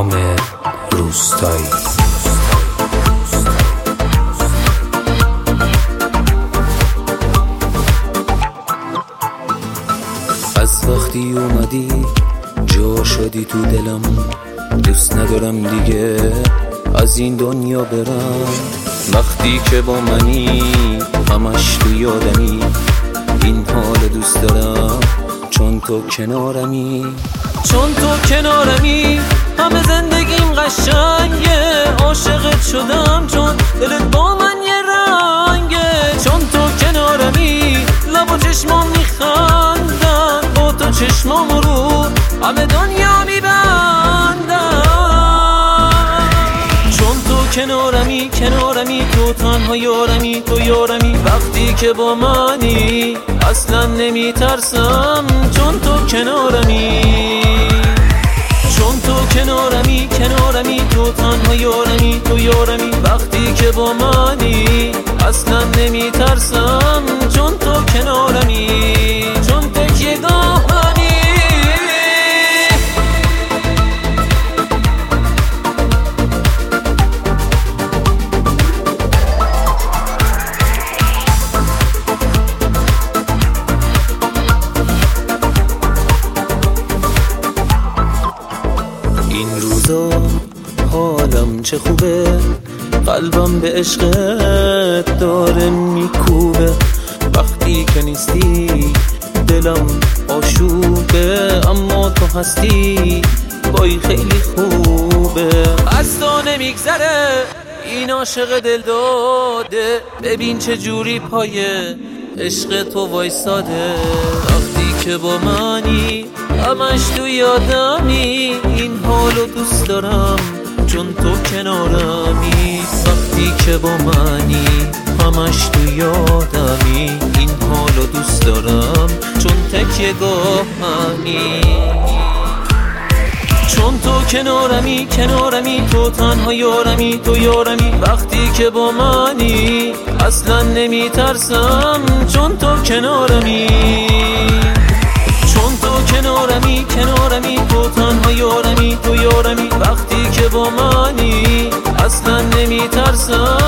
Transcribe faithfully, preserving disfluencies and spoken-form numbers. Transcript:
حامد روستایی. از وقتی اومدی جا شدی تو دلم، دوست ندارم دیگه از این دنیا برم. وقتی که با منی همش تو یادمی، این حال دوست دارم چون تو کنارمی. چون تو کنارمی همه زندگیم قشنگه، عاشقت شدم چون دلت با من یه رنگه. چون تو کنارمی لب و چشمام میخندن، با تو چشمام رو همه دنیا میبندن. چون تو کنارمی کنارمی تو تنها یارمی، تو یارمی. وقتی که با منی اصلا نمیترسم چون تو کنارمی. چون تو کنارمی کنارمی تو تنها یارمی، تو یارمی. وقتی که با منی اصلا نمیترسم چون تو کنارمی، چون تکیه گاهمی. این روزا حالم چه خوبه، قلبم به عشقت داره میکوبه. وقتی که نیستی دلم آشوبه، اما تو هستی وای خیلی خوبه. از تو نمیگذره این عاشق دل داده، ببین چه جوری پای عشق تو وایساده. وقتی که با منی همش تو یادمی، این حالو دوست دارم چون تو کنارمی. وقتی که با منی همش تو یادمی، این حالو دوست دارم چون تکیه گاهمی. چون تو کنارمی کنارمی تو تنها یارمی، تو یارمی. وقتی که با منی اصلا نمیترسم چون تو کنارمی. چون تو کنارمی کنارمی تو تنها یارمی، تو یارمی. وقتی که با منی اصلا نمیترسم